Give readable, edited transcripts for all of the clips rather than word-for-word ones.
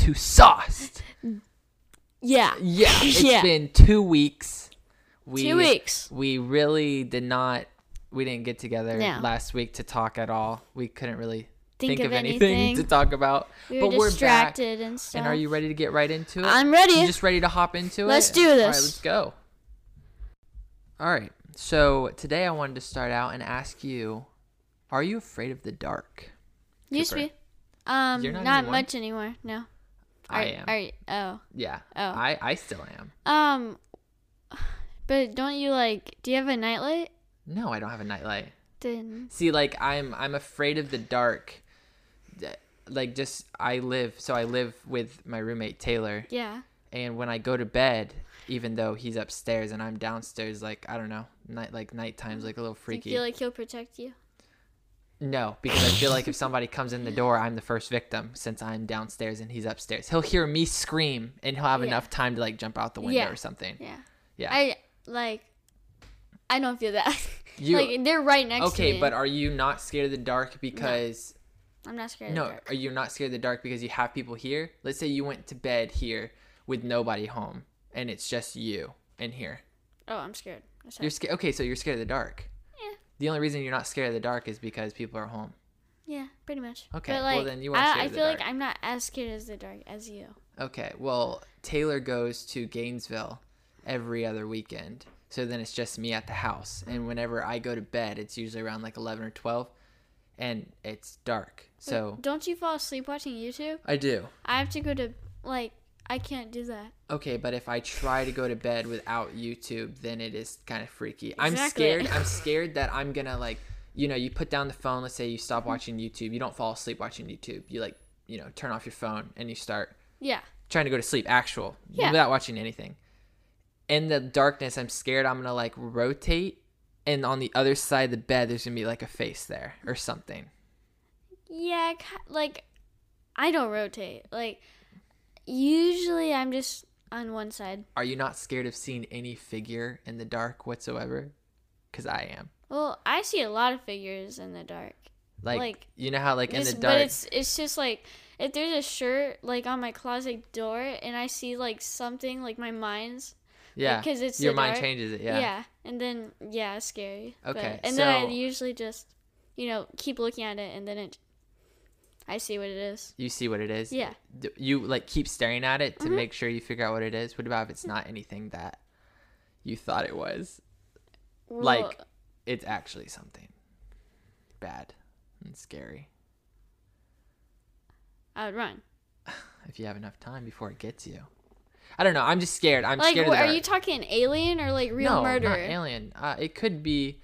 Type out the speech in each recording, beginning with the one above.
to sauced. Yeah. Yeah, it's been 2 weeks. 2 weeks. We really did not. We didn't get together No. last week to talk at all. We couldn't really think of anything anything to talk about. We were distracted and stuff. And are you ready to get right into it? I'm ready. You just ready to hop into it? Let's do this. All right, let's go. All right. So today I wanted to start out and ask you, are you afraid of the dark? Used to Cooper? be. You're not Not anymore? much anymore. No. I am. Oh. Yeah. Oh. I still am. But don't you do you have a nightlight? No, I don't have a nightlight. Then. See, I'm afraid of the dark. I live with my roommate Taylor. Yeah. And when I go to bed, even though he's upstairs and I'm downstairs, I don't know, nighttime's a little freaky. Do you feel like he'll protect you? No, because I feel like if somebody comes in the door, I'm the first victim since I'm downstairs and he's upstairs. He'll hear me scream and he'll have enough time to jump out the window or something. Yeah. Yeah. I don't feel that. You they're right next to me. Okay, but are you not scared of the dark because I'm not scared of the dark. are you not scared of the dark because you have people here? Let's say you went to bed here with nobody home and it's just you in here. Oh, I'm scared. You're scared. Okay, so you're scared of the dark. Yeah. The only reason you're not scared of the dark is because people are home. Yeah, pretty much. Okay, but, well then you are scared I of the feel dark. like I'm not as scared as the dark as you. Okay, well, Taylor goes to Gainesville every other weekend. So then it's just me at the house. And whenever I go to bed, it's usually around 11 or 12. And it's dark. So But don't you fall asleep watching YouTube? I do. I have to go to, I can't do that. Okay, but if I try to go to bed without YouTube, then it is kind of freaky. Exactly. I'm scared that I'm going to you put down the phone. Let's say you stop watching YouTube. You don't fall asleep watching YouTube. You turn off your phone and you start trying to go to sleep without watching anything. In the darkness, I'm scared I'm going to rotate, and on the other side of the bed, there's going to be a face there or something. Yeah, I don't rotate. Usually I'm just on one side. Are you not scared of seeing any figure in the dark whatsoever? Because I am. Well, I see a lot of figures in the dark. You know how in the dark. But it's just if there's a shirt on my closet door and I see something my mind's. Yeah, because it's your so mind dark. changes it. Yeah. Yeah, and then it's scary. Okay, and then I usually just keep looking at it, and then I see what it is. You see what it is. Yeah. You keep staring at it to make sure you figure out what it is. What about if it's not anything that you thought it was? Well, It's actually something bad and scary. I would run. If you have enough time before it gets you. I don't know. I'm just scared. I'm scared of the dark. Are you talking alien or real murder? No, not alien. It could be,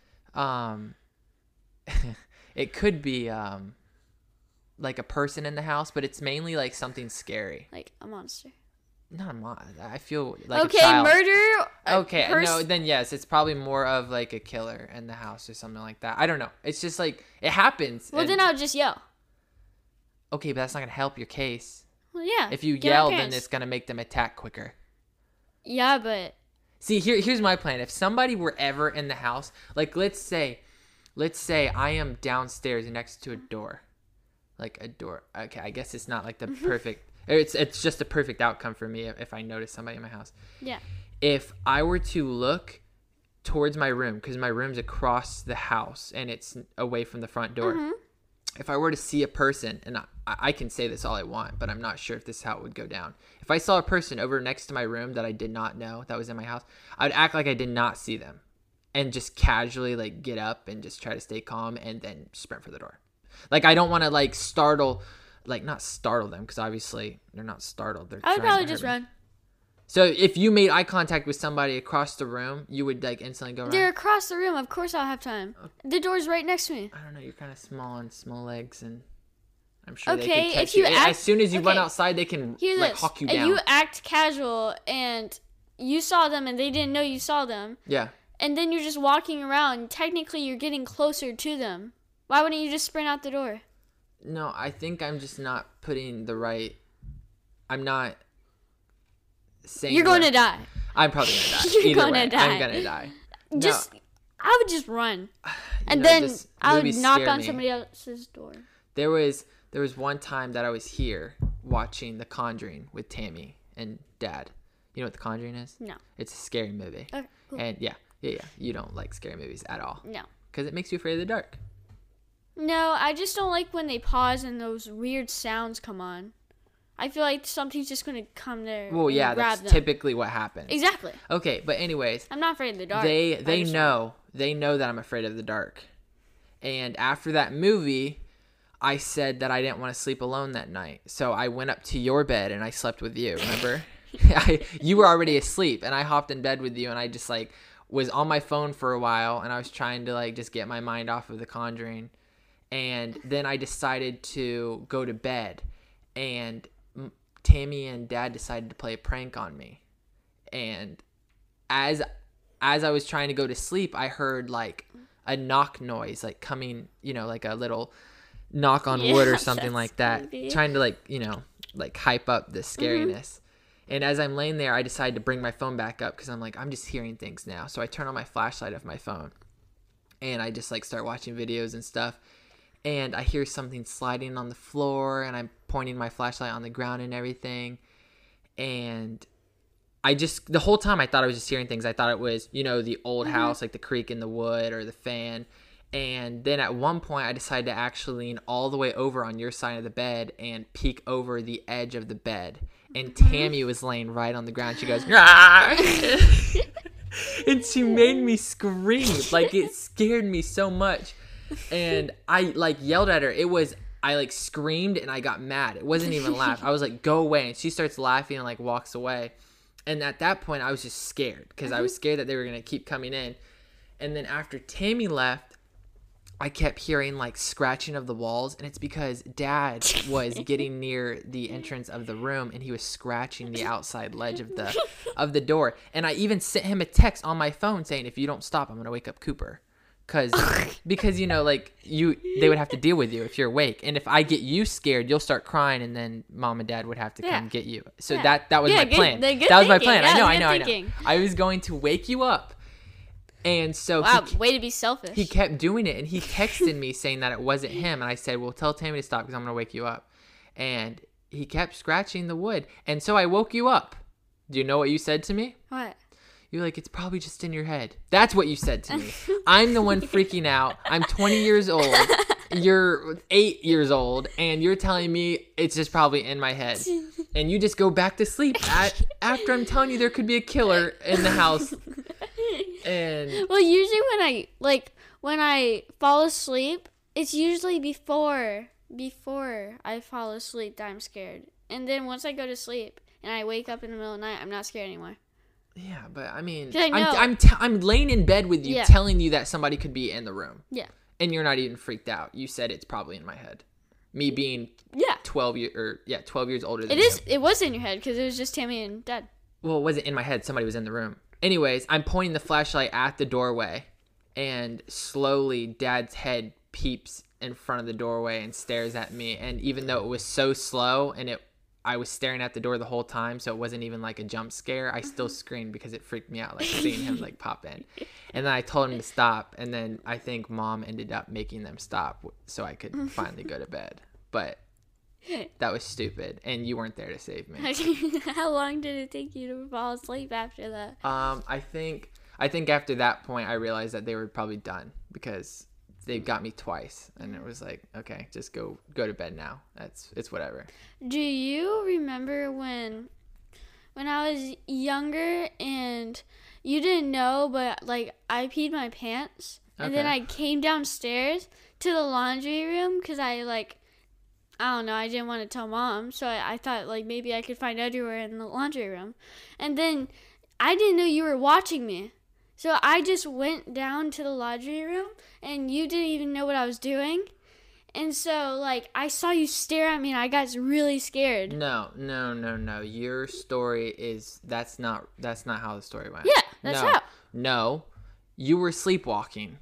it could be a person in the house, but it's mainly something scary. Like a monster. Not a monster. I feel like okay, a child. Murder. Okay, no, then yes, it's probably more of a killer in the house or something like that. I don't know. It's just it happens. Well, then I would just yell. Okay, but that's not gonna help your case. Well, yeah. If you yell, then it's gonna make them attack quicker. Yeah, but see, here's my plan. If somebody were ever in the house, let's say I am downstairs next to a door, a door. Okay, I guess it's not the perfect. It's just a perfect outcome for me if I notice somebody in my house. Yeah. If I were to look towards my room, because my room's across the house and it's away from the front door. Mm-hmm. If I were to see a person, and I can say this all I want, but I'm not sure if this is how it would go down. If I saw a person over next to my room that I did not know that was in my house, I would act like I did not see them and just casually get up and just try to stay calm and then sprint for the door. I don't want to startle, not startle them because obviously they're not startled. I would probably just run. So if you made eye contact with somebody across the room, you would instantly go run? They're across the room. Of course I'll have time. Okay. The door's right next to me. I don't know. You're kind of small and small legs, and I'm sure they could catch if you you. As soon as you run outside, they can hawk you down. If you act casual and you saw them and they didn't know you saw them. Yeah. And then you're just walking around. Technically, you're getting closer to them. Why wouldn't you just sprint out the door? No, I think I'm just not putting the right. I'm not. You're going to die. I'm probably gonna die. You're going to die. I'm gonna die. I would just run, and then I would knock on somebody else's door. There was one time that I was here watching The Conjuring with Tammy and Dad. You know what The Conjuring is? No. It's a scary movie. Okay, cool. And yeah. You don't like scary movies at all. No. Because it makes you afraid of the dark. No, I just don't like when they pause and those weird sounds come on. I feel like something's just going to come there. Well, yeah, that's typically what happens. Exactly. Okay, but anyways. I'm not afraid of the dark. They know that I'm afraid of the dark. And after that movie, I said that I didn't want to sleep alone that night. So I went up to your bed and I slept with you, remember? You were already asleep and I hopped in bed with you and I just like was on my phone for a while and I was trying to like just get my mind off of The Conjuring. And then I decided to go to bed and Tammy and Dad decided to play a prank on me. And as I was trying to go to sleep, I heard like a knock noise, like coming, like a little knock on wood or something like that, creepy. Trying to like hype up the scariness. Mm-hmm. And as I'm laying there, I decided to bring my phone back up because I'm like, I'm just hearing things now. So I turn on my flashlight of my phone and I just like start watching videos and stuff. And I hear something sliding on the floor and I'm pointing my flashlight on the ground and everything. And the whole time I thought I was just hearing things. I thought it was, the old house, like the creak in the wood or the fan. And then at one point I decided to actually lean all the way over on your side of the bed and peek over the edge of the bed. And Tammy was laying right on the ground. She goes, and she made me scream. Like, it scared me so much. And I, like, yelled at her. I, like, screamed and I got mad. It wasn't even a laugh. I was like, go away. And she starts laughing and, like, walks away. And at that point, I was just scared because I was scared that they were going to keep coming in. And then after Tammy left, I kept hearing like scratching of the walls, and it's because Dad was getting near the entrance of the room and he was scratching the outside ledge of the door. And I even sent him a text on my phone saying, if you don't stop, I'm going to wake up Cooper. Because like they would have to deal with you if you're awake. And if I get you scared, you'll start crying and then Mom and Dad would have to come get you. So that was my plan. That was my plan. I know. I was going to wake you up. And so way to be selfish. He kept doing it, and he texted me saying that it wasn't him. And I said, well, tell Tammy to stop because I'm going to wake you up. And he kept scratching the wood. And so I woke you up. Do you know what you said to me? What? You're like, it's probably just in your head. That's what you said to me. I'm the one freaking out. I'm 20 years old. You're 8 years old. And you're telling me it's just probably in my head. And you just go back to sleep after I'm telling you there could be a killer in the house. And well, usually when I fall asleep, it's usually before I fall asleep that I'm scared. And then once I go to sleep and I wake up in the middle of the night, I'm not scared anymore. Yeah, but I mean, I'm laying in bed with you, telling you that somebody could be in the room. Yeah. And you're not even freaked out. You said it's probably in my head. Me being 12 years older than you. It was in your head because it was just Tammy and Dad. Well, it wasn't in my head. Somebody was in the room. Anyways, I'm pointing the flashlight at the doorway, and slowly Dad's head peeps in front of the doorway and stares at me. And even though it was so slow and I was staring at the door the whole time, so it wasn't even like a jump scare, I still screamed because it freaked me out, like seeing him like pop in. And then I told him to stop, and then I think Mom ended up making them stop so I could finally go to bed. But that was stupid, and you weren't there to save me. How long did it take you to fall asleep after that? I think after that point I realized that they were probably done because they got me twice, and it was like, okay, just go to bed now. It's whatever. Do you remember when I was younger and you didn't know, but like I peed my pants, and then I came downstairs to the laundry room because I don't know, I didn't want to tell Mom, so I thought like maybe I could find underwear in the laundry room. And then I didn't know you were watching me. So I just went down to the laundry room and you didn't even know what I was doing. And so like I saw you stare at me and I got really scared. No. Your story that's not how the story went. Yeah, that's how. No. You were sleepwalking.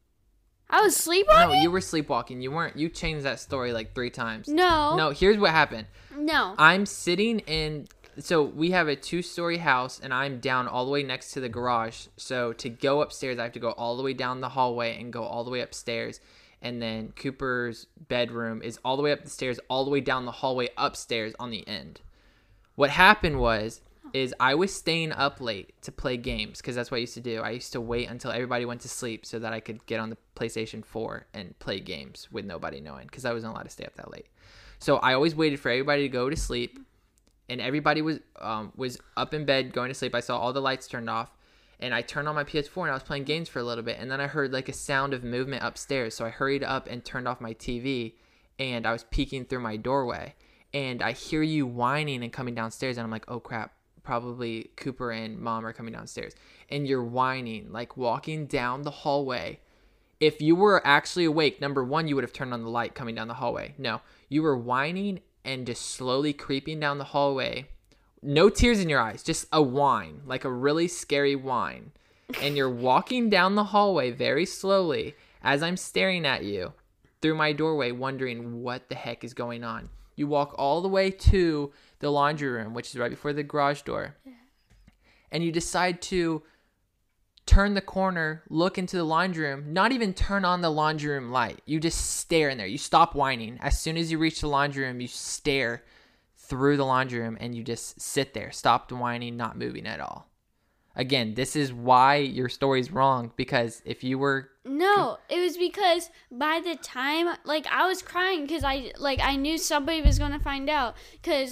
I was sleepwalking? No, you were sleepwalking. You weren't. You changed that story like 3 times. No, here's what happened. No. I'm sitting in... So we have a 2-story house, and I'm down all the way next to the garage. So to go upstairs, I have to go all the way down the hallway and go all the way upstairs. and then Cooper's bedroom is all the way up the stairs, all the way down the hallway upstairs on the end. What happened is I was staying up late to play games because that's what I used to do. I used to wait until everybody went to sleep so that I could get on the PlayStation 4 and play games with nobody knowing because I wasn't allowed to stay up that late. So I always waited for everybody to go to sleep, and everybody was up in bed going to sleep. I saw all the lights turned off, and I turned on my PS4 and I was playing games for a little bit, and then I heard like a sound of movement upstairs. So I hurried up and turned off my TV, and I was peeking through my doorway, and I hear you whining and coming downstairs, and I'm like, oh crap. Probably Cooper and Mom are coming downstairs, and you're whining, like walking down the hallway. If you were actually awake, number one, you would have turned on the light coming down the hallway. No, you were whining and just slowly creeping down the hallway. No tears in your eyes, just a whine, like a really scary whine. And you're walking down the hallway very slowly as I'm staring at you through my doorway, wondering what the heck is going on. You walk all the way to the laundry room, which is right before the garage door. And you decide to turn the corner, look into the laundry room, not even turn on the laundry room light. You just stare in there. You stop whining. As soon as you reach the laundry room, you stare through the laundry room and you just sit there, stopped whining, not moving at all. Again, this is why your story's wrong, because if you were... No, it was because by the time, like, I was crying because I knew somebody was going to find out. Because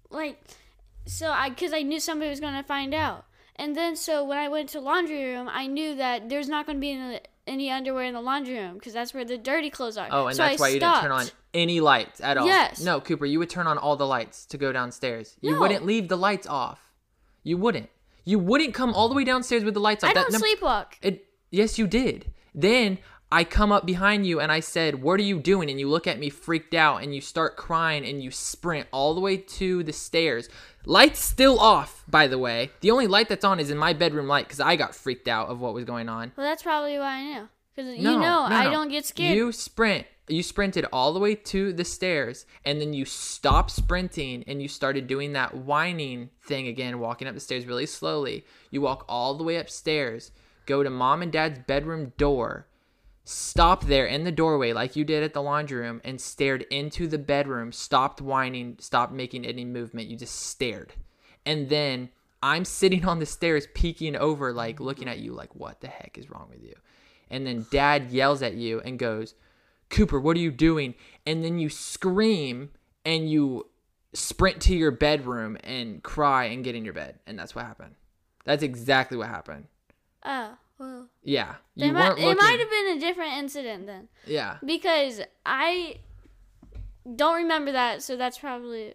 I knew somebody was going to find out. And then, so when I went to the laundry room, I knew that there's not going to be any underwear in the laundry room because that's where the dirty clothes are. Oh, and so that's why you didn't turn on any lights at all. Yes. No, Cooper, you would turn on all the lights to go downstairs. You wouldn't leave the lights off. You wouldn't. You wouldn't come all the way downstairs with the lights off. I don't sleepwalk. Yes, you did. Then I come up behind you and I said, what are you doing? And you look at me freaked out and you start crying and you sprint all the way to the stairs. Lights still off, by the way. The only light that's on is in my bedroom light because I got freaked out of what was going on. Well, that's probably why I knew. Because No. I don't get scared. You sprinted all the way to the stairs, and then you stopped sprinting, and you started doing that whining thing again, walking up the stairs really slowly. You walk all the way upstairs, go to Mom and Dad's bedroom door, stop there in the doorway like you did at the laundry room, and stared into the bedroom, stopped whining, stopped making any movement. You just stared. And then I'm sitting on the stairs peeking over, like looking at you like, what the heck is wrong with you? And then Dad yells at you and goes, Cooper, what are you doing? And then you scream and you sprint to your bedroom and cry and get in your bed. And that's what happened. That's exactly what happened. Oh, well. Yeah. It might have been a different incident then. Yeah. Because I don't remember that, so that's probably...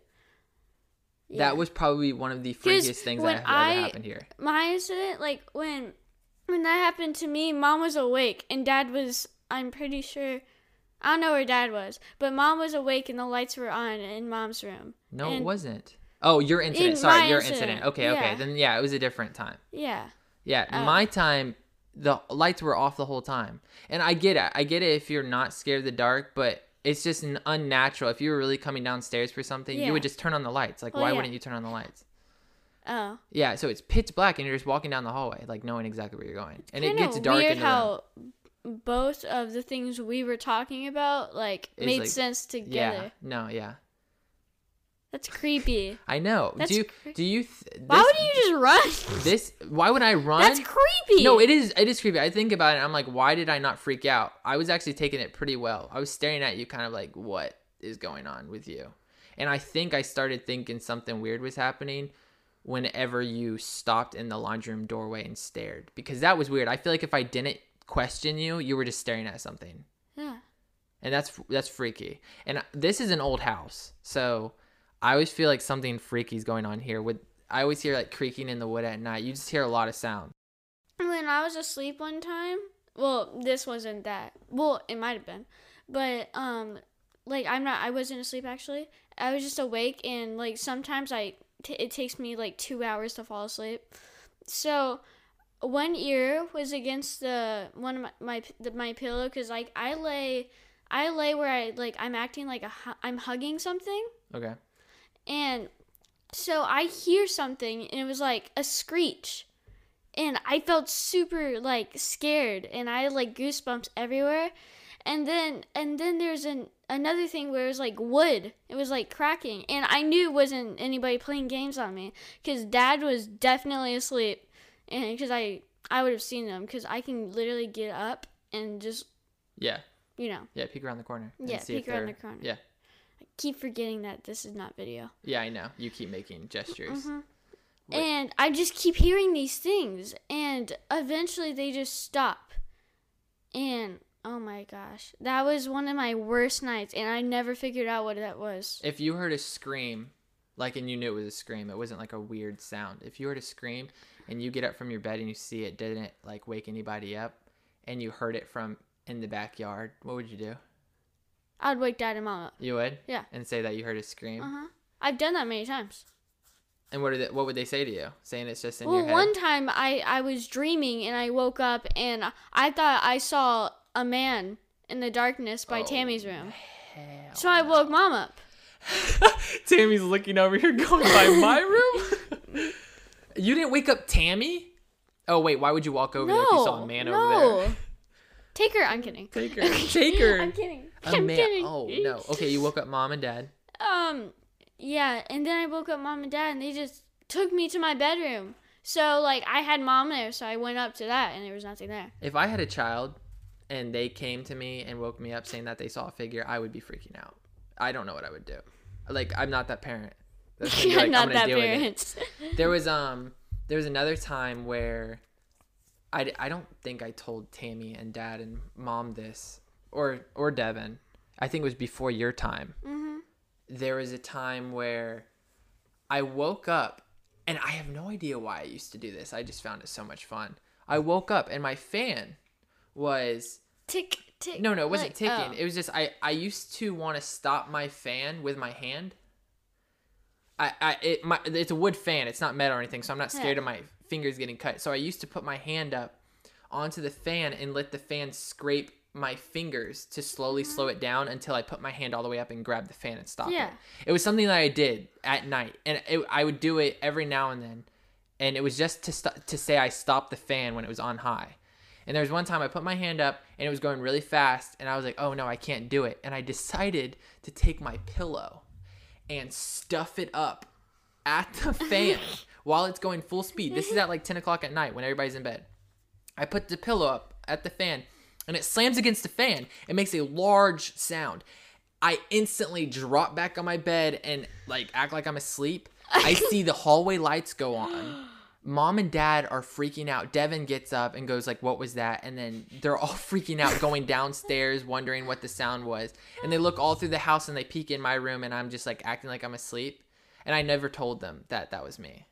Yeah. That was probably one of the freakiest things that ever happened here. My incident, like, when that happened to me, Mom was awake, and Dad was, I'm pretty sure... I don't know where Dad was, but Mom was awake and the lights were on in Mom's room. No, it wasn't. Oh, your incident. Sorry, your incident. Okay. Then, yeah, it was a different time. Yeah. Yeah, my time, the lights were off the whole time. And I get it. I get it if you're not scared of the dark, but it's just unnatural. If you were really coming downstairs for something, you would just turn on the lights. Like, why wouldn't you turn on the lights? Oh. Yeah, so it's pitch black and you're just walking down the hallway, like knowing exactly where you're going. And it gets dark in the room. Both of the things we were talking about made sense together. That's creepy. I know. Why would you just run? Why would I run? That's creepy. No, it is creepy. I think about it and I'm like, why did I not freak out? I was actually taking it pretty well. I was staring at you kind of like, what is going on with you? And I think I started thinking something weird was happening whenever you stopped in the laundry room doorway and stared, because that was weird. I feel like if I didn't question you, you were just staring at something. Yeah. And that's freaky. And this is an old house, so I always feel like something freaky is going on here. I always hear like creaking in the wood at night. You just hear a lot of sound. When I was asleep one time, well, this wasn't that. Well, it might have been, but I wasn't asleep actually. I was just awake, and like sometimes it takes me like 2 hours to fall asleep. So one ear was against one of my pillow, because like I lay where I'm acting like I'm hugging something. Okay. And so I hear something, and it was like a screech, and I felt super like scared, and I had like goosebumps everywhere. And then there's another thing where it was like wood. It was like cracking, and I knew it wasn't anybody playing games on me because Dad was definitely asleep, and because I would have seen them because I can literally get up and just Yeah. Yeah, peek around the corner. Yeah, peek around the corner. Yeah. I keep forgetting that this is not video. Yeah, I know. You keep making gestures. Mm-hmm. And I just keep hearing these things, and eventually they just stop. And oh my gosh, that was one of my worst nights, and I never figured out what that was. If you heard a scream, and you knew it was a scream, it wasn't like a weird sound. If you heard a scream and you get up from your bed and you see it didn't wake anybody up, and you heard it from in the backyard, what would you do? I'd wake Dad and Mom up. You would? Yeah. And say that you heard a scream? I've done that many times. And what would they say to you? Saying it's just in your head? Well, one time I was dreaming and I woke up and I thought I saw a man in the darkness by Tammy's room. So I woke Mom up. Tammy's looking over here going, by my room? You didn't wake up Tammy? Oh, wait, why would you walk over there if you saw a man over there? Take her. I'm kidding. Take her. I'm kidding. I'm kidding. Oh, no. Okay, you woke up Mom and Dad. Yeah, and then I woke up Mom and Dad, and they just took me to my bedroom. So, I had Mom there, so I went up to that, and there was nothing there. If I had a child, and they came to me and woke me up saying that they saw a figure, I would be freaking out. I don't know what I would do. I'm not that parent. You're not that parent. There was another time where I don't think I told Tammy and Dad and Mom this, or Devin. I think it was before your time. Mm-hmm. There was a time where I woke up, and I have no idea why I used to do this. I just found it so much fun. I woke up, and my fan was... Tick, tick. No, it wasn't ticking. It was just, I used to want to stop my fan with my hand. It's a wood fan. It's not metal or anything, so I'm not scared of my fingers getting cut. So I used to put my hand up onto the fan and let the fan scrape my fingers to slowly slow it down until I put my hand all the way up and grab the fan and stop it. It was something that I did at night, and I would do it every now and then, and it was just to say I stopped the fan when it was on high. And there was one time I put my hand up and it was going really fast, and I was like, oh no, I can't do it. And I decided to take my pillow and stuff it up at the fan while it's going full speed. This is at 10 o'clock at night when everybody's in bed. I put the pillow up at the fan, and it slams against the fan. It makes a large sound. I instantly drop back on my bed and act like I'm asleep. I see the hallway lights go on. Mom and Dad are freaking out. Devin gets up and goes what was that? And then they're all freaking out, going downstairs, wondering what the sound was. And they look all through the house and they peek in my room, and I'm just acting like I'm asleep. And I never told them that was me.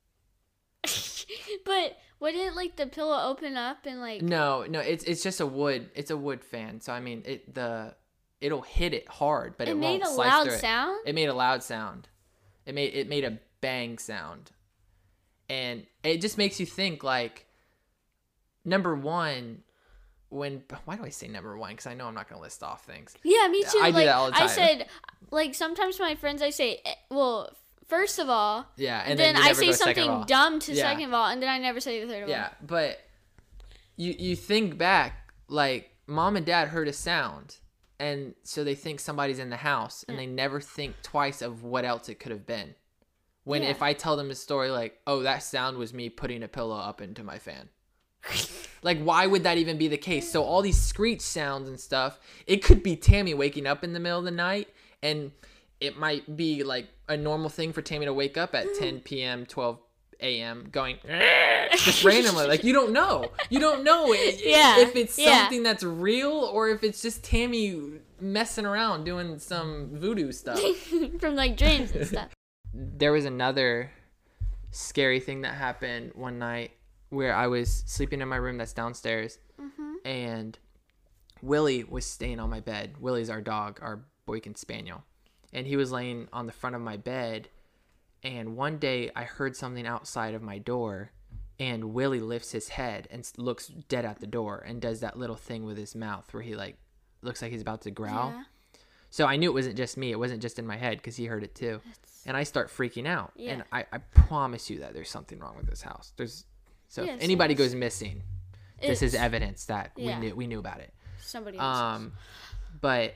But wouldn't the pillow open up and No, it's just a wood fan. So I mean it'll hit it hard, but it won't slice through it. It made a loud sound. It made a bang sound. And it just makes you think number one, why do I say number one? Because I know I'm not going to list off things. Yeah, me too. I do that all the time. I said, sometimes my friends, I say, well, first of all. Yeah, and then I say something dumb to yeah. second of all, and then I never say the third of all. Yeah, but you think back, Mom and Dad heard a sound, and so they think somebody's in the house, and they never think twice of what else it could have been. When if I tell them a story oh, that sound was me putting a pillow up into my fan. Why would that even be the case? So all these screech sounds and stuff, it could be Tammy waking up in the middle of the night, and it might be a normal thing for Tammy to wake up at 10 p.m., 12 a.m. going just randomly. You don't know. You don't know if it's something that's real or if it's just Tammy messing around doing some voodoo stuff. From dreams and stuff. There was another scary thing that happened one night where I was sleeping in my room that's downstairs, and Willie was staying on my bed. Willie's our dog, our Boykin Spaniel, and he was laying on the front of my bed, and one day I heard something outside of my door, and Willie lifts his head and looks dead at the door and does that little thing with his mouth where he looks like he's about to growl. Yeah. So I knew it wasn't just me. It wasn't just in my head because he heard it too. And I start freaking out. Yeah. And I promise you that there's something wrong with this house. If anybody goes missing, this is evidence that we knew about it. Somebody else's. But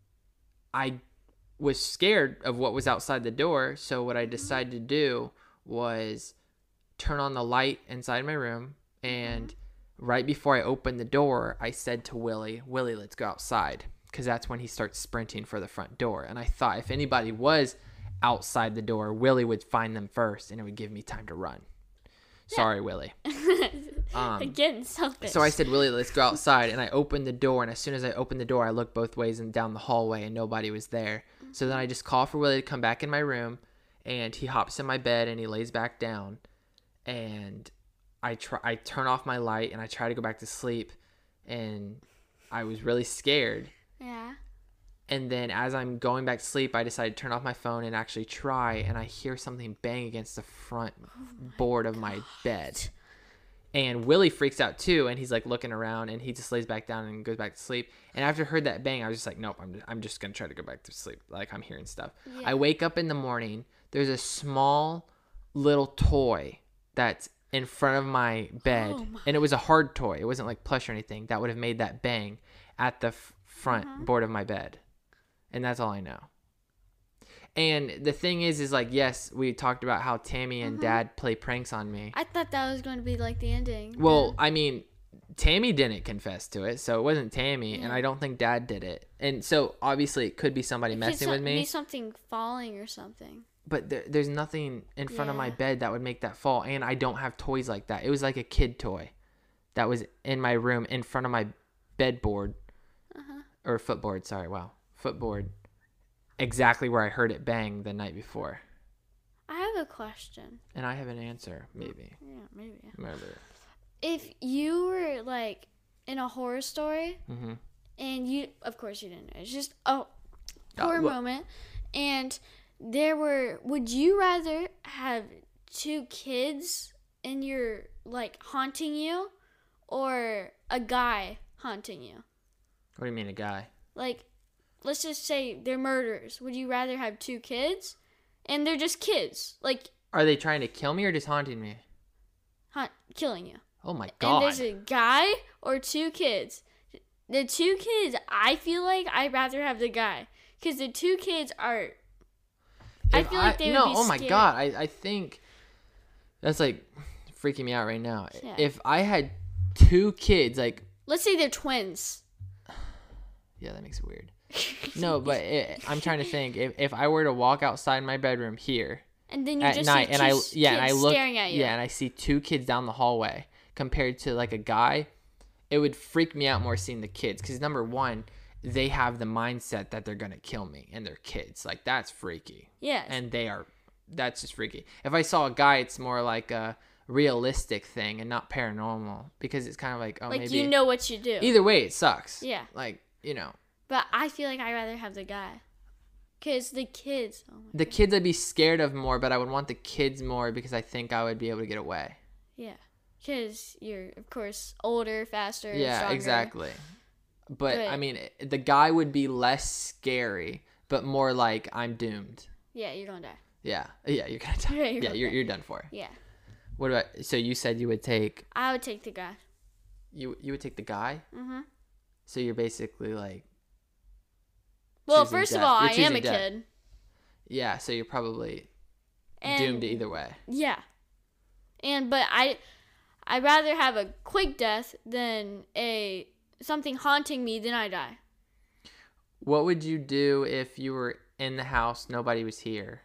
I was scared of what was outside the door, so what I decided to do was turn on the light inside my room, and right before I opened the door, I said to Willie, let's go outside, because that's when he starts sprinting for the front door. And I thought if anybody was outside the door, Willie would find them first, and it would give me time to run. Sorry, Willie. Again, selfish. So I said, Willie, let's go outside. And I opened the door. And as soon as I opened the door, I looked both ways and down the hallway, and nobody was there. So then I just call for Willie to come back in my room. And he hops in my bed and he lays back down. And I turn off my light and I try to go back to sleep. And I was really scared. Yeah. And then as I'm going back to sleep, I decided to turn off my phone and actually try. And I hear something bang against the front board of my bed. And Willie freaks out too. And he's like looking around, and he just lays back down and goes back to sleep. And after I heard that bang, I was just like, nope, I'm just going to try to go back to sleep. Like, I'm hearing stuff. Yeah. I wake up in the morning. There's a small little toy that's in front of my bed. And it was a hard toy. It wasn't like plush or anything that would have made that bang at the front board of my bed. And that's all I know. And the thing is like, yes, we talked about how Tammy and Dad play pranks on me. I thought that was going to be like the ending. Well, I mean, Tammy didn't confess to it, so it wasn't Tammy, and I don't think Dad did it. And so obviously it could be somebody messing with me. Be something falling or something. But there's nothing in front of my bed that would make that fall, and I don't have toys like that. It was like a kid toy that was in my room in front of my bedboard. Or footboard, sorry, wow. Footboard. Exactly where I heard it bang the night before. I have a question. And I have an answer, maybe. Yeah, maybe. If you were like in a horror story, and you, of course you didn't know, it's just a horror moment, and would you rather have 2 kids in your, like, haunting you, or a guy haunting you? What do you mean, a guy? Like, let's just say they're murderers. Would you rather have 2 kids? And they're just kids. Like, are they trying to kill me or just haunting me? Killing you. Oh my God. And there's a guy or 2 kids. The 2 kids, I feel like I'd rather have the guy. Because the 2 kids are... I feel like they would be oh my scared. God. I think that's like freaking me out right now. Yeah. If I had 2 kids, like... Let's say they're twins. Yeah, that makes it weird. No, but I'm trying to think. If I were to walk outside my bedroom here and then you at just night, see and I look staring at you. Yeah, and I see 2 kids down the hallway compared to like a guy, it would freak me out more seeing the kids, because number one, they have the mindset that they're gonna kill me, and they're kids. Like, that's freaky. Yeah. And that's just freaky. If I saw a guy, it's more like a realistic thing and not paranormal, because it's kind of like, oh, like, maybe you know what you do. Either way, it sucks. Yeah. Like, you know. But I feel like I'd rather have the guy. Because the kids... The kids I'd be scared of more, but I would want the kids more because I think I would be able to get away. Yeah. Because you're, of course, older, faster, yeah, stronger. Exactly. But, I mean, the guy would be less scary, but more like, I'm doomed. Yeah, you're going to die. Yeah. Yeah, you're going to die. You're done for. Yeah. What about... So you said you would take... I would take the guy. You would take the guy? Mm-hmm. So you're basically like... Well, first of all, I am a kid. Yeah, so you're probably doomed either way. Yeah. But I'd rather have a quick death than something haunting me, then I die. What would you do if you were in the house, nobody was here?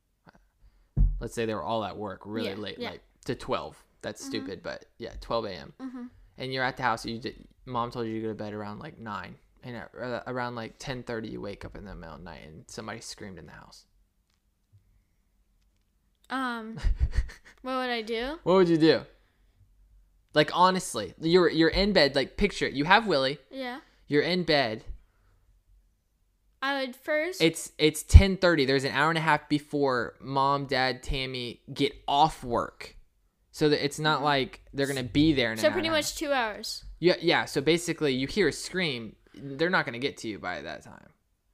Let's say they were all at work really late, like to 12. That's stupid, but 12 a.m. And you're at the house, mom told you to go to bed around like 9. And around like 10:30, you wake up in the middle of the night and somebody screamed in the house. What would I do? What would you do? Like, honestly, you're in bed. Like, picture it. You have Willie. Yeah. You're in bed. I would first... It's 10:30. There's an hour and a half before Mom, Dad, Tammy get off work. So that it's not like they're going to be there in an hour. So pretty much 2 hours. Yeah. So basically, you hear a scream. They're not going to get to you by that time.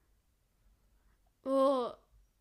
Well,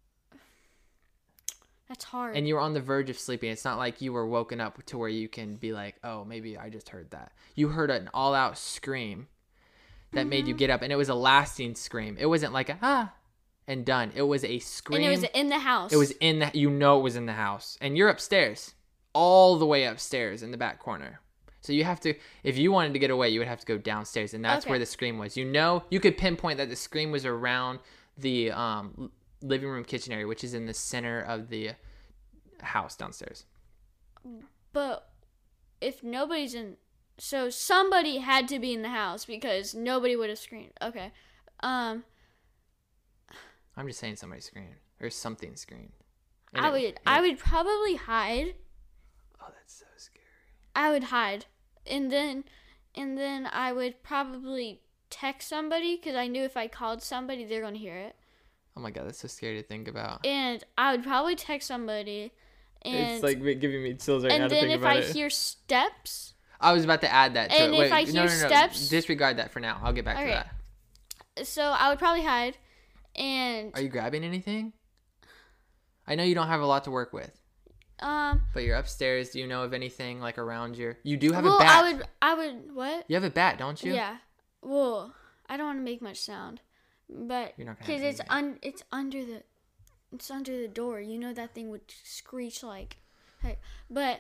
that's hard. And you were on the verge of sleeping. It's not like you were woken up to where you can be like, oh, maybe I just heard that. You heard an all-out scream. that made you get up, and it was a lasting scream. It wasn't like a and done. It was a scream. And it was in the house. It was in the, it was in the house, and you're upstairs, all the way upstairs in the back corner. So you have to, if you wanted to get away, you would have to go downstairs, and that's where the scream was. You could pinpoint that the scream was around the living room kitchen area, which is in the center of the house downstairs. But if nobody's in, so somebody had to be in the house because nobody would have screamed. Okay. I'm just saying somebody screamed or something screamed. I would probably hide. Oh, that's so scary. I would hide, and then I would probably text somebody because I knew if I called somebody, they're gonna hear it. Oh my god, that's so scary to think about. And I would probably text somebody, and it's like giving me chills right now to think about it. And then if I hear steps, I was about to add that to and it. Wait, if I hear steps, disregard that for now. I'll get back to that. So I would probably hide. And are you grabbing anything? I know you don't have a lot to work with. But you're upstairs. Do you know of anything like around your? You do have a bat. I would what? You have a bat, don't you? Yeah. Well, I don't want to make much sound, but because it's under the door. You know that thing would screech like, hey. But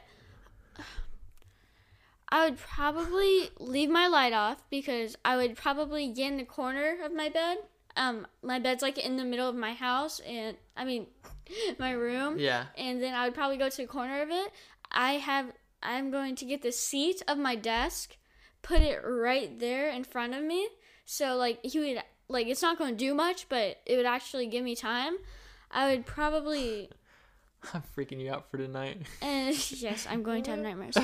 I would probably leave my light off because I would probably get in the corner of my bed. My bed's like in the middle of my house, and I mean, my room. Yeah. And then I would probably go to the corner of it. I'm going to get the seat of my desk, put it right there in front of me. So like he would like it's not going to do much, but it would actually give me time. I would probably. I'm freaking you out for tonight. And yes, I'm going to have nightmares.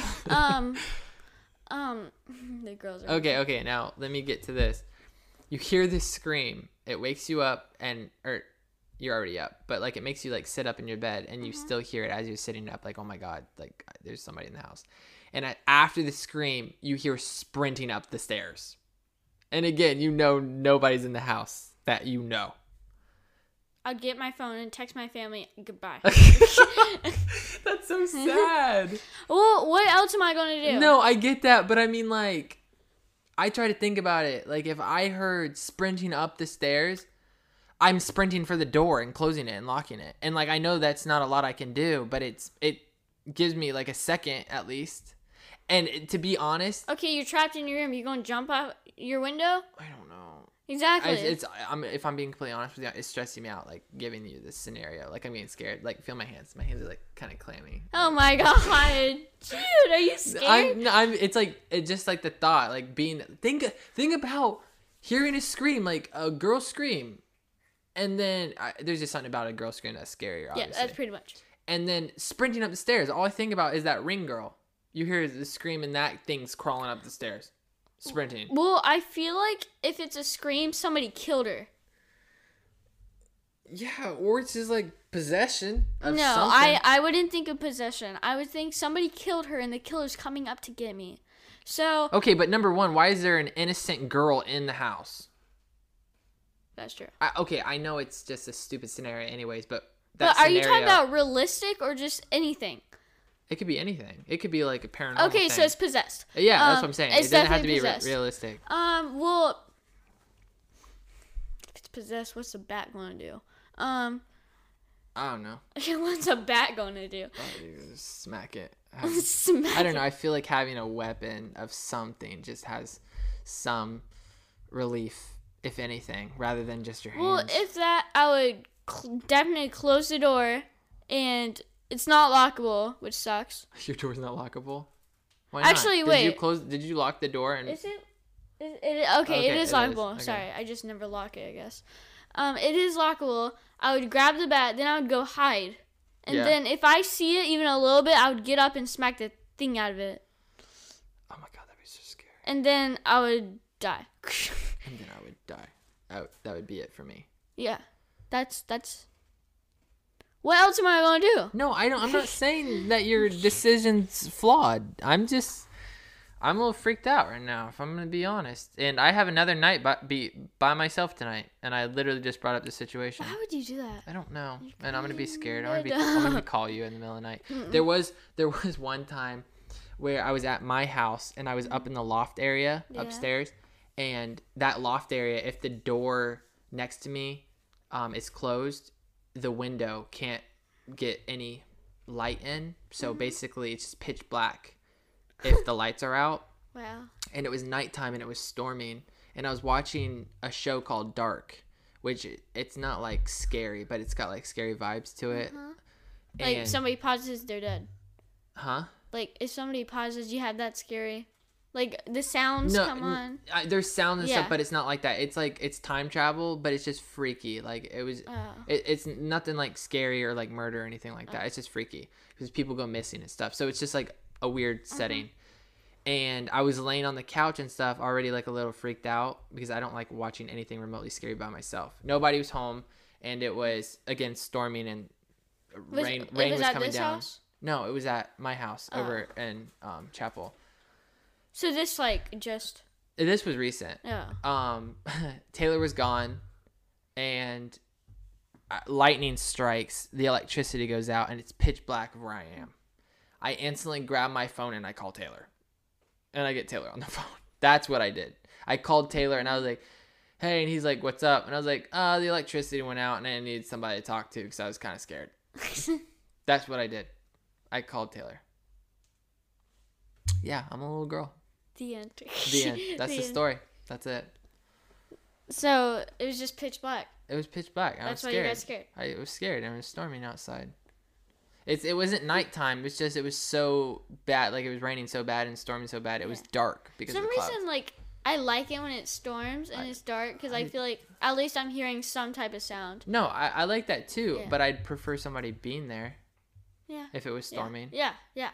The girls are okay. Now let me get to this. You hear this scream. It wakes you up, or you're already up, but like it makes you like sit up in your bed, and you still hear it as you're sitting up. Like, oh my god, like there's somebody in the house. And after the scream, you hear sprinting up the stairs. And again, you know nobody's in the house that you know. I'd get my phone and text my family goodbye. That's so sad. Well, what else am I going to do? No, I get that, but I mean like. I try to think about it. Like, if I heard sprinting up the stairs, I'm sprinting for the door and closing it and locking it. And, like, I know that's not a lot I can do, but it gives me, like, a second at least. And to be honest... Okay, you're trapped in your room. You going to jump out your window? I don't know. Exactly. If I'm being completely honest with you, it's stressing me out, like, giving you this scenario. Like, I'm getting scared. Like, feel my hands. My hands are, like, kind of clammy. Oh, my God. Dude, are you scared? It's, like, it's just, like, the thought, like, being... Think about hearing a scream, like, a girl scream. And then, there's just something about a girl scream that's scarier, obviously. Yeah, that's pretty much. And then sprinting up the stairs. All I think about is that ring girl. You hear the scream and that thing's crawling up the stairs. Sprinting. Well, I feel like if it's a scream, somebody killed her. Yeah, or it's just like possession of something. I wouldn't think of possession. I would think somebody killed her and the killer's coming up to get me. So okay, but number one, why is there an innocent girl in the house? That's true. I know it's just a stupid scenario anyways, but are you talking about realistic or just anything? It could be anything. It could be like a paranormal thing. So it's possessed. Yeah, that's what I'm saying. It doesn't have to be realistic. Well, if it's possessed, what's a bat going to do? I don't know. What's a bat going to do? Smack it. I don't know. I feel like having a weapon of something just has some relief, if anything, rather than just your hands. Well, if that, I would definitely close the door and... It's not lockable, which sucks. Your door's not lockable? Why not? Actually, wait. Did you lock the door? Is it? Okay, it is lockable. Okay. Sorry, I just never lock it, I guess. It is lockable. I would grab the bat, then I would go hide. And then if I see it even a little bit, I would get up and smack the thing out of it. Oh my god, that'd be so scary. And then I would die. And then I would die. That would be it for me. Yeah. That's... What else am I going to do? No, I'm not saying that your decision's flawed. I'm a little freaked out right now, if I'm going to be honest. And I have another night by myself tonight, and I literally just brought up the situation. Why would you do that? I don't know. And I'm going to be scared. I'm going to call you in the middle of the night. There was one time where I was at my house, and I was up in the loft area upstairs, and that loft area, if the door next to me is closed, the window can't get any light in. So basically it's just pitch black if the lights are out. Wow. And it was nighttime and it was storming, and I was watching a show called Dark, which it's not like scary, but it's got like scary vibes to it. Like somebody pauses, they're dead. Huh? Like if somebody pauses, you have that scary. Like the sounds come on. There's sound and stuff, but it's not like that. It's like it's time travel, but it's just freaky. Like it was, it's nothing like scary or like murder or anything like that. It's just freaky because people go missing and stuff. So it's just like a weird setting. And I was laying on the couch and stuff, already like a little freaked out because I don't like watching anything remotely scary by myself. Nobody was home, and it was again storming and rain was coming down. House? No, it was at my house over in Chapel. So this this was recent. Yeah. Taylor was gone, and lightning strikes. The electricity goes out, and it's pitch black where I am. I instantly grab my phone and I call Taylor, and I get Taylor on the phone. That's what I did. I called Taylor and I was like, "Hey," and he's like, "What's up?" And I was like, "The electricity went out, and I needed somebody to talk to because I was kind of scared." That's what I did. I called Taylor. Yeah, I'm a little girl. The end. The end. That's the story. That's it. So it was just pitch black. It was pitch black. That's why you got scared. I was scared, and it was storming outside. It wasn't nighttime. It's just it was so bad. Like it was raining so bad and storming so bad. It was dark because of the clouds. For some reason, like I like it when it storms and it's dark because I feel like at least I'm hearing some type of sound. No, I like that too, but I'd prefer somebody being there. Yeah. If it was storming. Yeah.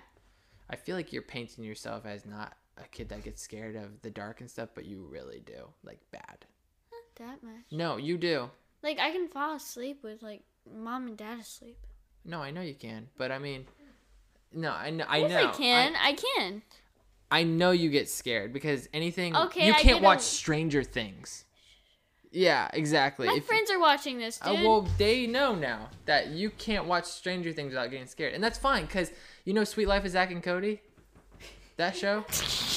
I feel like you're painting yourself as not a kid that gets scared of the dark and stuff, but you really do. Like bad. Not that much. No, you do. Like I can fall asleep with like mom and dad asleep. No, I know you can, but I mean, no, I know. I can. I can. I know you get scared because anything. Okay, you can't watch Stranger Things. Yeah, exactly. My friends are watching this, dude. Well, they know now that you can't watch Stranger Things without getting scared, and that's fine because you know Sweet Life of Zack and Cody. That show.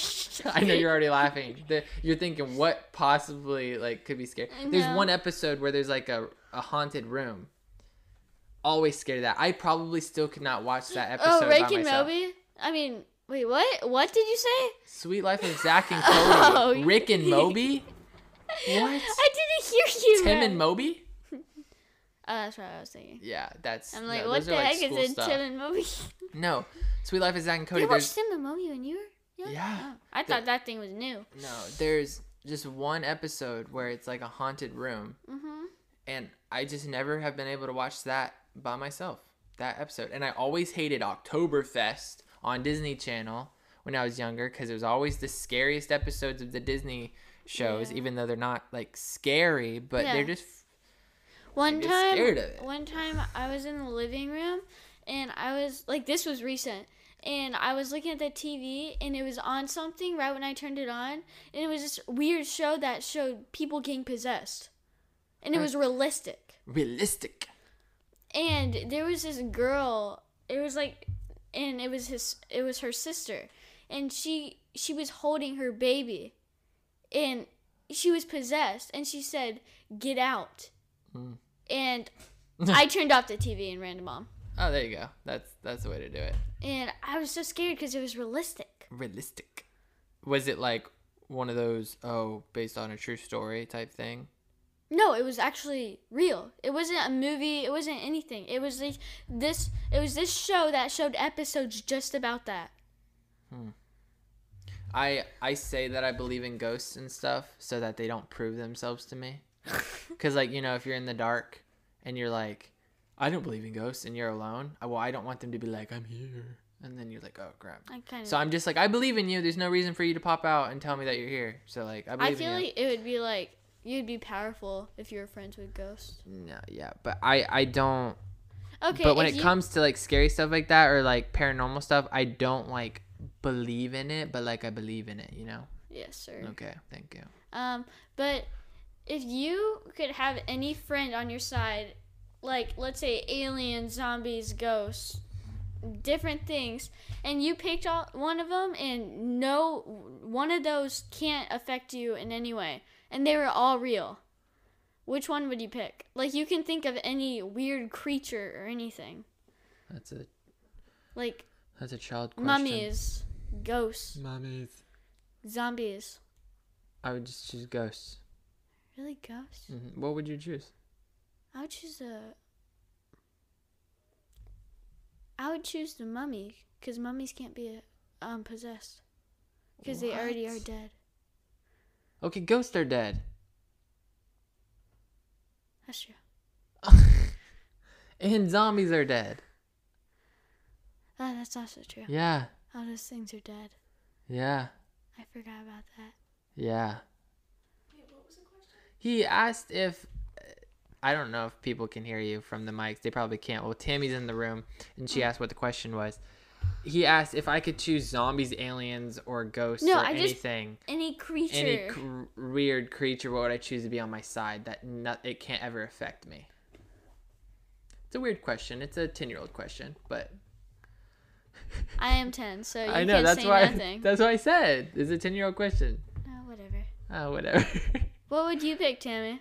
I know you're already laughing. You're thinking what possibly like could be scary. There's one episode where there's like a haunted room. Always scared of that. I probably still could not watch that episode by myself. Rick and Moby? I mean, wait, what? What did you say? Sweet Life of Zack and Cody. Rick and Moby? What? I didn't hear you. Tim and Moby? Oh, that's what I was thinking. Yeah, that's. I'm like, what the heck is it, Tim and Moby? No, Sweet Life of Zack and Cody. You watched Tim and Moby when you were young? Yeah. Oh, I thought that thing was new. No, there's just one episode where it's like a haunted room. And I just never have been able to watch that by myself, that episode. And I always hated Oktoberfest on Disney Channel when I was younger because it was always the scariest episodes of the Disney shows, even though they're not like scary, but they're just scared of it. One time I was in the living room and I was like, this was recent, and I was looking at the TV and it was on something right when I turned it on, and it was this weird show that showed people getting possessed, and it was realistic. And there was this girl, it was like, and it was her sister, and she was holding her baby, and she was possessed, and she said, "Get out." And I turned off the TV and ran to mom. Oh, there you go. That's the way to do it. And I was so scared because it was realistic. Was it like one of those, based on a true story type thing? No, it was actually real. It wasn't a movie. It wasn't anything. It was like this. It was this show that showed episodes just about that. I say that I believe in ghosts and stuff so that they don't prove themselves to me. Because like, you know, if you're in the dark and you're like, I don't believe in ghosts, and you're alone, I don't want them to be like, I'm here. And then you're like, oh crap. So I'm just like, I believe in you. There's no reason for you to pop out and tell me that you're here. So like, I believe in you. I feel like it would be like, you'd be powerful if you were friends with ghosts. No, yeah, but I don't. Okay. But when it comes to like scary stuff like that or like paranormal stuff, I don't like believe in it, but like I believe in it, you know? Yes, sir. Okay, thank you. But if you could have any friend on your side, like let's say aliens, zombies, ghosts, different things, and you picked one of them, and no one of those can't affect you in any way, and they were all real, which one would you pick? Like, you can think of any weird creature or anything. That's a child question. Mummies, ghosts, zombies. I would just choose ghosts. Really, ghosts? Mm-hmm. What would you choose? I would choose the mummy, because mummies can't be possessed, because they already are dead. Okay, ghosts are dead. That's true. And zombies are dead. That's also true. Yeah. All those things are dead. Yeah. I forgot about that. Yeah. Wait, what was the question? He asked if... I don't know if people can hear you from the mics. They probably can't. Well, Tammy's in the room, and she asked what the question was. He asked if I could choose zombies, aliens, or ghosts, or anything. Any creature. Any weird creature, what would I choose to be on my side that it can't ever affect me? It's a weird question. It's a 10-year-old question, but... I am 10, so you I know, can't say nothing. That's what I said. It's a 10-year-old question. Whatever. Oh, whatever. What would you pick, Tammy?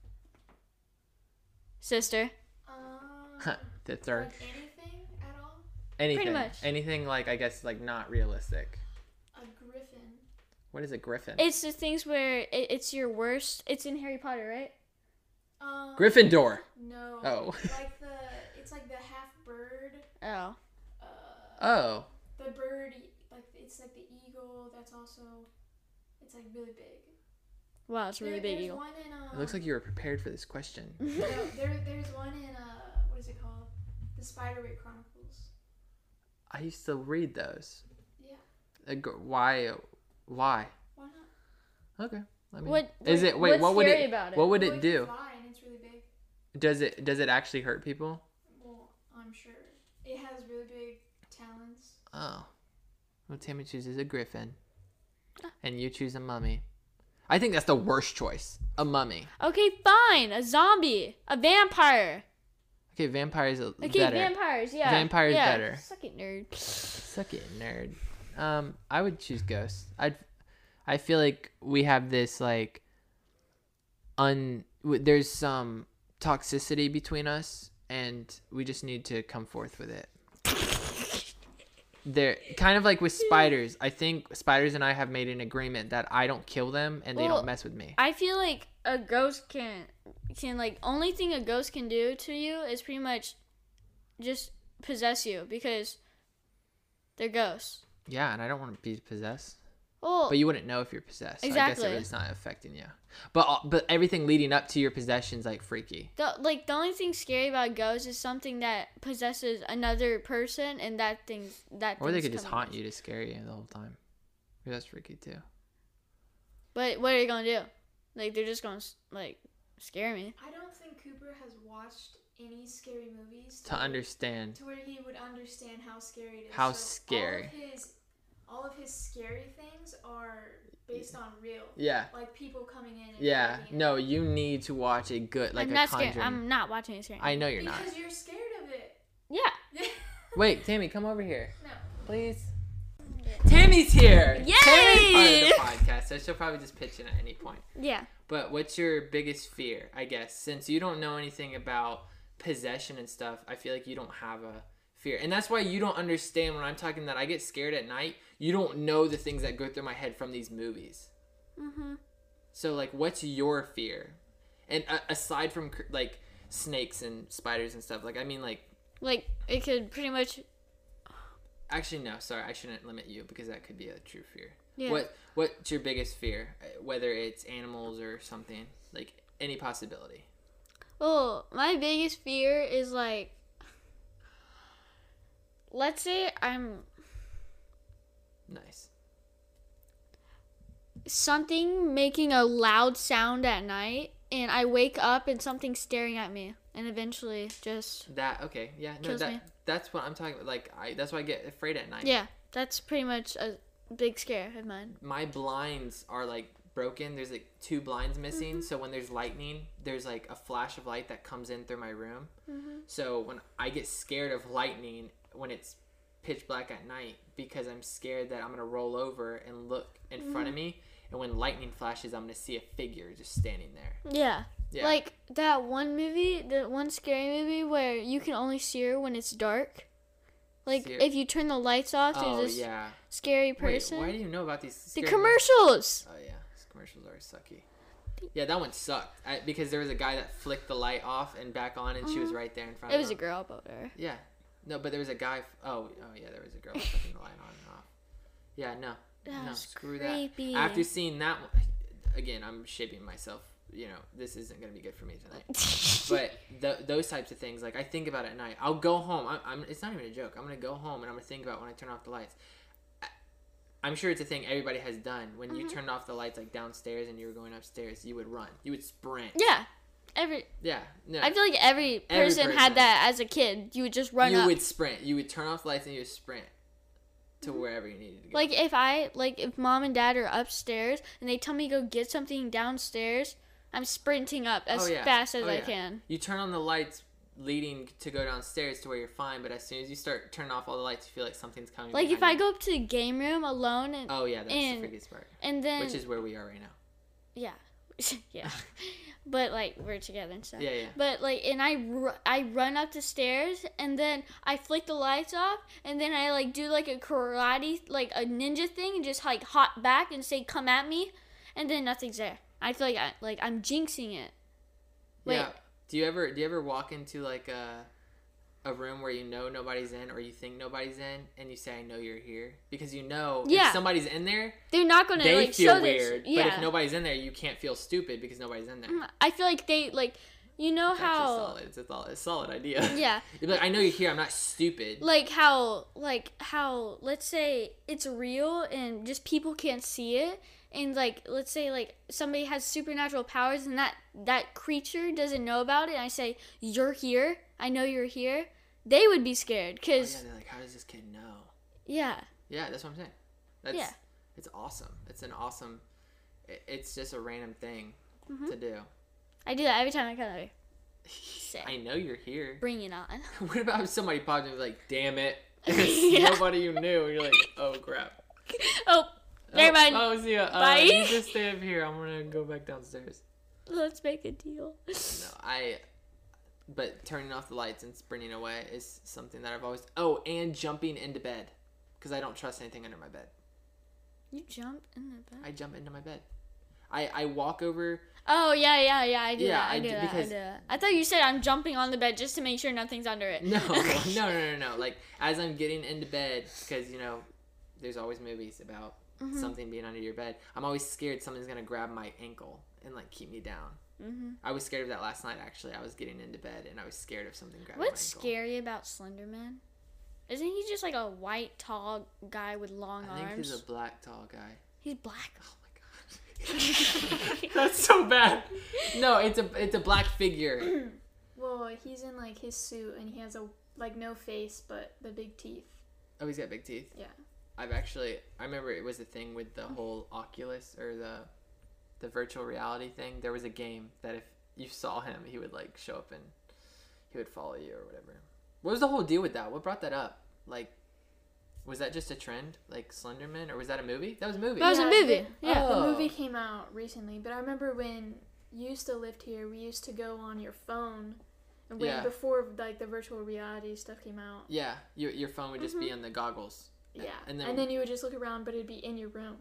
Sister. Sister. Like anything at all? Anything. Pretty much. Anything, like, I guess, like, not realistic. A griffin. What is a griffin? It's the things where it's your worst. It's in Harry Potter, right? Gryffindor. No. Oh. It's like the half bird. Oh. Oh. The bird, like it's like the eagle. That's also, it's like really big. Wow, it's a really big eagle. One in, It looks like you were prepared for this question. there's one in what is it called? The Spiderwick Chronicles. I used to read those. Yeah. Why? Why not? Okay. I mean, What is it? Wait, what would it? About it? What would Well, it can do? fly and it's really big. Does it actually hurt people? Well, I'm sure it has really big talons. Oh. Well, Tammy chooses a griffin, and you choose a mummy. I think that's the worst choice. A mummy. Okay, fine. A zombie. A vampire. Okay, vampires are Okay, better. vampires. Yeah. Vampires yeah. better. Suck it, nerd. Suck it, nerd. I would choose ghosts. I feel like we have this like there's some toxicity between us, and we just need to come forth with it. They're kind of like with spiders. I think spiders and I have made an agreement that I don't kill them and they don't mess with me. I feel like a ghost can like, only thing a ghost can do to you is pretty much just possess you, because they're ghosts. Yeah, and I don't want to be possessed. Well, But you wouldn't know if you're possessed. So I guess Exactly. it really is not affecting you. But everything leading up to your possession's like freaky. the only thing scary about ghosts is something that possesses another person, and Or they could just haunt you to scare you the whole time. Yeah, that's freaky too. But what are you gonna do? Like, they're just gonna like scare me. I don't think Cooper has watched any scary movies To understand. to where he would understand how scary it is. How So scary. All of his scary things are based on real. Yeah. Like people coming in and Yeah. breaking in. No, you need to watch a good, like I'm a not Conjuring. scared. I'm not watching it scary. I know you're not. Because you're scared of it. Yeah. Wait, Tammy, come over here. No. Please. Tammy's here. Yay! Tammy's part of the podcast, so she'll probably just pitch in at any point. Yeah. But what's your biggest fear, I guess? Since you don't know anything about possession and stuff, I feel like you don't have a fear. And that's why you don't understand when I'm talking that I get scared at night. You don't know the things that go through my head from these movies. Mhm. So, like, what's your fear? And aside from, like, snakes and spiders and stuff, like, I mean, like... Like, it could pretty much... Actually, no, sorry, I shouldn't limit you, because that could be a true fear. Yeah. What's your biggest fear? Whether it's animals or something, like any possibility. Oh, my biggest fear is like, let's say I'm Nice. something making a loud sound at night, and I wake up and something's staring at me, and eventually just Okay, yeah, no, Kills me. that's what I'm talking about. Like, that's why I get afraid at night. yeah, that's pretty much a big scare of mine. My blinds are like broken. There's like 2 blinds missing. So when there's lightning, there's like a flash of light that comes in through my room. So when I get scared of lightning, when it's pitch black at night because I'm scared that I'm gonna roll over and look in front of me, and when lightning flashes, I'm gonna see a figure just standing there. Yeah. Yeah. Like that one movie, the one scary movie where you can only see her when it's dark. Like if you turn the lights off, there's this scary person. Wait, why do you know about these? The commercials. Oh yeah, these commercials are sucky. Yeah, that one sucked because there was a guy that flicked the light off and back on, and she was right there in front of him. It was a girl up there. Yeah. No, but there was a guy. Oh yeah, there was a girl flicking the light on and off. Yeah, no, screw creepy. that. After seeing that one, again, I'm shaping myself. You know, this isn't gonna be good for me tonight. But those types of things, like I think about at night. I'll go home. It's not even a joke. I'm gonna go home and I'm gonna think about when I turn off the lights. I'm sure it's a thing everybody has done. When you turned off the lights, like downstairs, and you were going upstairs, you would run. You would sprint. Yeah. Yeah. No. I feel like every person had that as a kid. You would just run up. You would sprint. You would turn off the lights and you would sprint to wherever you needed to go. Like if mom and dad are upstairs and they tell me to go get something downstairs, I'm sprinting up as fast as I can. You turn on the lights leading to go downstairs to where you're fine, but as soon as you start turning off all the lights, you feel like something's coming. Like if I go up to the game room alone and that's the freakiest part. And then which is where we are right now. Yeah. Yeah. But like we're together and stuff. Yeah. But like and I run up the stairs and then I flick the lights off and then I like do like a karate like a ninja thing and just like hop back and say come at me and then nothing's there. I feel like I'm jinxing it. Wait. Yeah. Do you ever walk into like a room where you know nobody's in or you think nobody's in and you say I know you're here because you know if somebody's in there they're not gonna they like feel show weird. This. But if nobody's in there you can't feel stupid because nobody's in there. I feel like they like you know how it's a solid idea. Yeah. You're like I know you're here. I'm not stupid. Like how let's say it's real and just people can't see it. And like let's say like somebody has supernatural powers and that creature doesn't know about it and I say you're here, I know you're here, they would be scared because they're like how does this kid know? Yeah that's what I'm saying. It's awesome. It's an awesome it's just a random thing to do. I do that every time I come over. I know you're here, bring it on. What about if somebody popped in and was like damn it it's nobody you knew and you're like oh crap never mind. See ya. Bye. You just stay up here. I'm gonna go back downstairs. Let's make a deal. But turning off the lights and sprinting away is something that I've always. Oh, and jumping into bed, because I don't trust anything under my bed. You jump in the bed? I jump into my bed. I walk over. Oh yeah. I do that. I do that. I thought you said I'm jumping on the bed just to make sure nothing's under it. No. Like as I'm getting into bed, because there's always movies about. Something being under your bed. I'm always scared something's gonna grab my ankle and like keep me down. I was scared of that last night actually. I was getting into bed and I was scared of something grabbing my ankle. What's scary about Slender Man? Isn't he just like a white tall guy with long arms? I think he's a black tall guy. He's black. Oh my god. That's so bad. No, it's a black figure. Well, he's in like his suit and he has a like no face but the big teeth. Oh, he's got big teeth. Yeah. I remember it was a thing with the whole Oculus or the virtual reality thing. There was a game that if you saw him, he would like show up and he would follow you or whatever. What was the whole deal with that? What brought that up? Like, was that just a trend, like Slenderman, or was that a movie? That was a movie. That was a movie. The movie came out recently, but I remember when you still lived here, we used to go on your phone. And before like the virtual reality stuff came out. Yeah, your phone would just be on the goggles. Yeah, and then you would just look around, but it'd be in your room.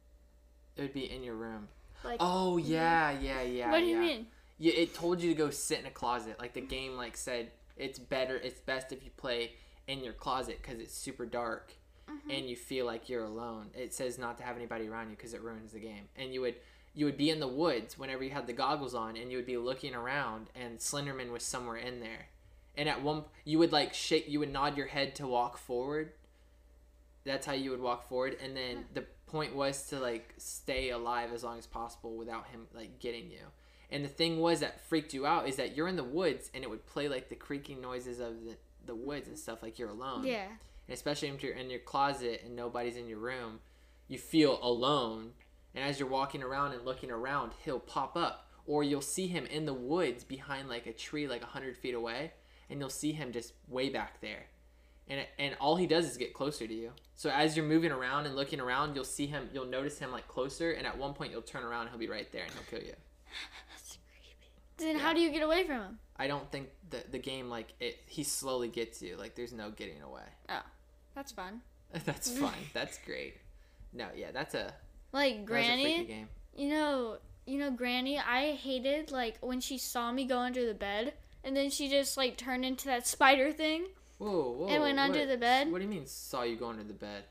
It would be in your room. Like. Oh yeah. What do you mean? Yeah, it told you to go sit in a closet. Like the game, like said it's best if you play in your closet because it's super dark, and you feel like you're alone. It says not to have anybody around you because it ruins the game. And you would be in the woods whenever you had the goggles on, and you would be looking around, and Slenderman was somewhere in there. And at one, you would like you would nod your head to walk forward. That's how you would walk forward, and then the point was to like stay alive as long as possible without him like getting you. And the thing was that freaked you out is that you're in the woods and it would play like the creaking noises of the woods and stuff like you're alone. Yeah. And especially if you're in your closet and nobody's in your room, you feel alone. And as you're walking around and looking around, he'll pop up, or you'll see him in the woods behind like a tree like 100 feet away, and you'll see him just way back there. and all he does is get closer to you. So as you're moving around and looking around, you'll notice him like closer, and at one point you'll turn around and he'll be right there and he'll kill you. That's creepy. Then how do you get away from him? I don't think the game he slowly gets you. Like there's no getting away. Oh, that's fun. That's fun. That's great. No, yeah, that's a like Granny. That's a freaky game. You know, Granny. I hated like when she saw me go under the bed, and then she just like turned into that spider thing. Whoa! And went under the bed. What do you mean saw you go under the bed?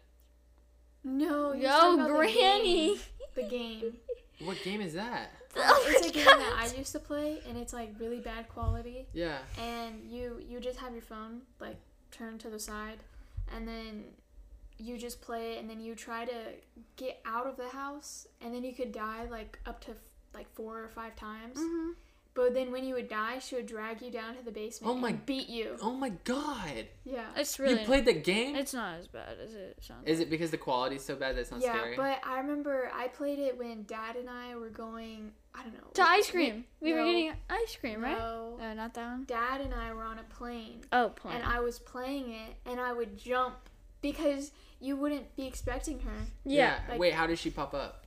No, yo, Granny. The game. What game is that? It's a game that I used to play, and it's like really bad quality. Yeah. And you just have your phone like turned to the side, and then you just play it, and then you try to get out of the house, and then you could die like up to like 4 or 5 times. Mm-hmm. But then when you would die, she would drag you down to the basement and beat you. Oh my god. Yeah. It's really... You played the game? It's not as bad as it sounds. Is it because the quality's so bad that it's not scary? Yeah, but I remember I played it when Dad and I were going, I don't know. To ice cream. We were getting ice cream, right? No. Not that one? Dad and I were on a plane. Oh, plane. And I was playing it, and I would jump because you wouldn't be expecting her. Yeah. Like, wait, how does she pop up?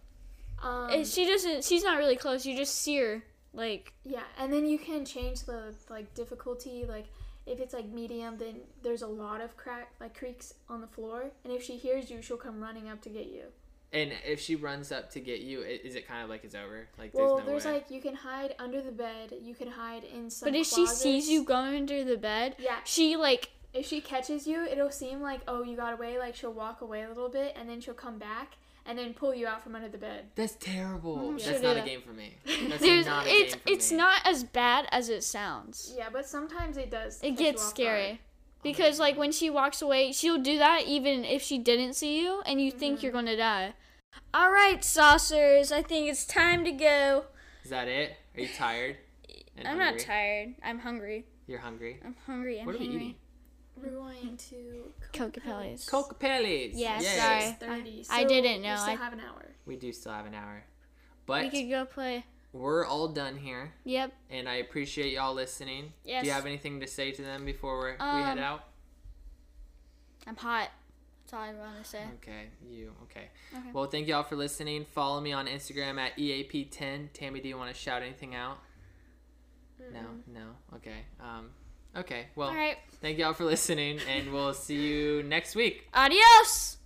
She's not really close. You just see her. Like, yeah, and then you can change the like difficulty. Like if it's like medium, then there's a lot of creaks on the floor, and if she hears you, she'll come running up to get you. And if she runs up to get you, is it kind of like it's over? Like there's like you can hide under the bed, you can hide in some. But if closets. she sees you going under the bed, yeah, she like. If she catches you, it'll seem like, oh, you got away. Like she'll walk away a little bit, and then she'll come back. And then pull you out from under the bed. That's terrible. Mm-hmm. That's not a game for me. That's not a game for it's me. not as bad as it sounds. Yeah, but sometimes it does. It gets scary. Because, like, when she walks away, she'll do that even if she didn't see you and you think you're going to die. All right, saucers. I think it's time to go. Is that it? Are you tired? I'm not tired. I'm hungry. You're hungry? I'm hungry and What are we eating? We're going to Cocapelli's. Cocapelli's. Yeah, Yes. sorry. 30, I didn't know. We still have an hour. We do still have an hour. But we could go play. We're all done here. Yep. And I appreciate y'all listening. Yes. Do you have anything to say to them before we head out? I'm hot. That's all I want to say. Okay. Okay. Well, thank y'all for listening. Follow me on Instagram at EAP10. Tammy, do you want to shout anything out? No? Okay. Okay. Well, all right. Thank y'all for listening, and we'll see you next week. Adios!